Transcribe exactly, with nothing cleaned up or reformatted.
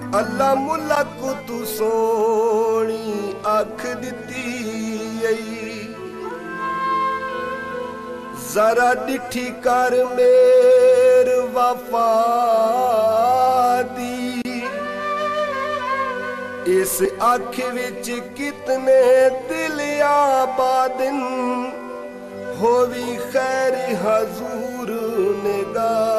अल्लाह मुला को तू सोनी अख दिती जरा डिठी कर मेर वफा दी। इस अख विच कितने दिल आबादिन होवी खैर हजूर निगाह